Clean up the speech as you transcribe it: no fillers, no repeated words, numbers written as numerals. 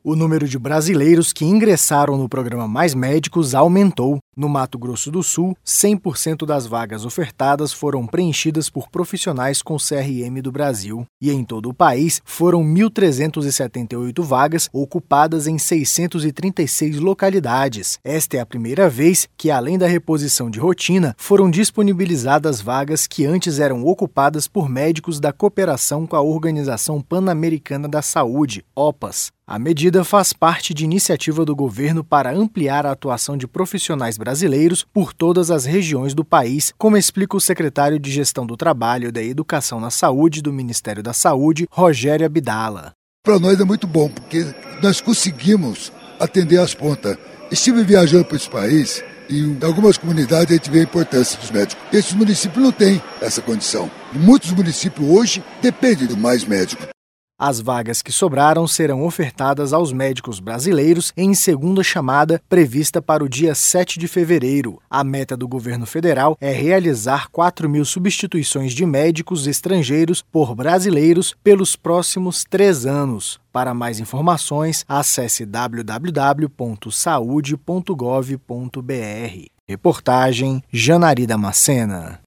O número de brasileiros que ingressaram no programa Mais Médicos aumentou. No Mato Grosso do Sul, 100% das vagas ofertadas foram preenchidas por profissionais com CRM do Brasil. E em todo o país, foram 1.378 vagas ocupadas em 636 localidades. Esta é a primeira vez que, além da reposição de rotina, foram disponibilizadas vagas que antes eram ocupadas por médicos da cooperação com a Organização Pan-Americana da Saúde, OPAS. A medida faz parte de iniciativa do governo para ampliar a atuação de profissionais brasileiros por todas as regiões do país, como explica o secretário de Gestão do Trabalho e da Educação na Saúde do Ministério da Saúde, Rogério Abdala. Para nós é muito bom, porque nós conseguimos atender as pontas. Estive viajando para esse país e em algumas comunidades a gente vê a importância dos médicos. Esses municípios não têm essa condição. Muitos municípios hoje dependem do Mais Médico. As vagas que sobraram serão ofertadas aos médicos brasileiros em segunda chamada, prevista para o dia 7 de fevereiro. A meta do governo federal é realizar 4.000 substituições de médicos estrangeiros por brasileiros pelos próximos 3 anos. Para mais informações, acesse www.saude.gov.br. Reportagem Janari Damascena.